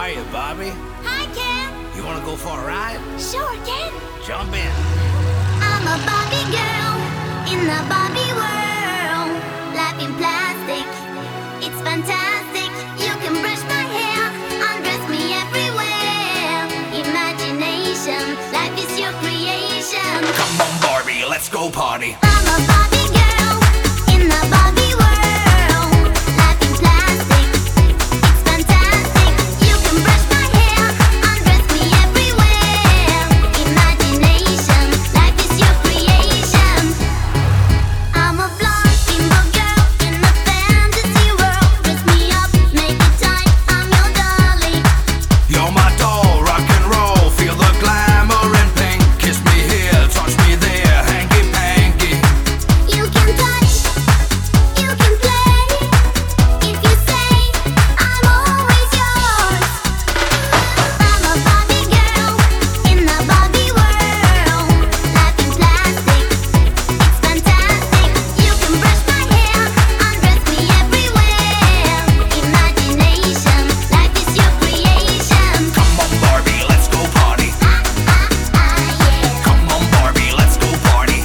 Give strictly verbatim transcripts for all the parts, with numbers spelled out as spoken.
are you, Barbie? Hi, Ken. You wanna go for a ride? Sure, Ken. Jump in. I'm a Barbie girl in the Barbie world. Life in plastic, it's fantastic. You can brush my hair, undress me everywhere. Imagination, life is your creation. Come on, Barbie, let's go party. I'm a Barbie girl in the Barbie world. Life in plastic, it's fantastic. You can brush my hair, undress me everywhere. Imagination, life is your creation. I'm a blonde bimbo girl in a fantasy world. Dress me up, make it tight, I'm your darling. You're my doll, rock and roll. Feel the glamour and pink. Kiss me here, touch me there, hanky panky. You can touch, you can play. If you say I'm always yours. I'm a Barbie girl in the Barbie world. Life in plastic, it's fantastic. You can brush my hair, undress me everywhere. Imagination, life is your creation. Come on, Barbie, let's go party. Ah, ah, ah, yeah. Come on, Barbie, let's go party.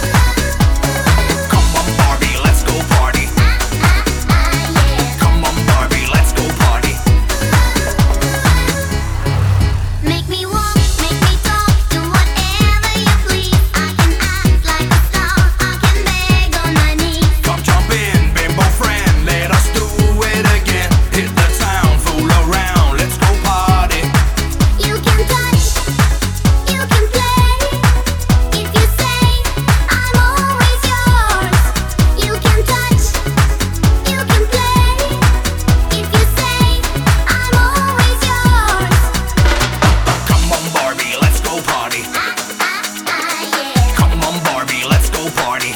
Come on, Barbie, let's go party. Ah, ah, yeah. Come on, Barbie, let's go party. Make me walk, make me talk, do whatever you please. I can act like a star, I can beg on my knees. Come jump in, bimbo friend, let us do it again. Hit the town, fool around, let's go party. You can touch, you can play. If you say I'm always yours. You can touch, you can play. If you say I'm always yours. Come on, Barbie, let's go party. Ah, ah, ah, yeah. Come on, Barbie, let's go party.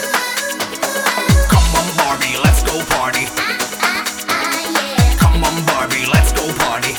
Come on, Barbie, let's go party. Ah, ah, ah, yeah. Come on, Barbie, let's go party.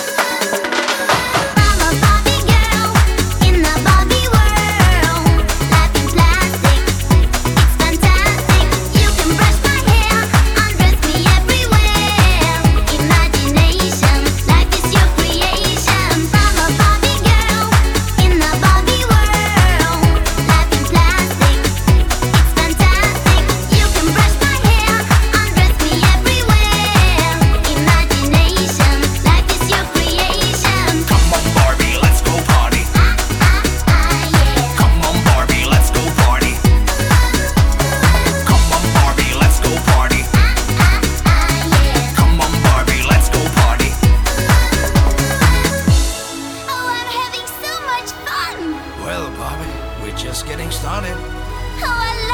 I'm a Barbie girl in the Barbie world. Life in plastic, it's fantastic. You can brush my hair, undress me everywhere. Imagination, life is your creation. I'm a Barbie girl in the Barbie world. Life in plastic, it's fantastic. You can brush my hair, undress me everywhere. Imagination, life is your creation. Come on, Barbie, let's go party. Ah, ah, ah, yeah. Come on, Barbie, let's go party. Come on, Barbie, let's go party. Ah, ah, ah, yeah. Come on, Barbie, let's go party. Oh, I'm having so much fun. Well, Barbie, we're just getting started. Oh, I love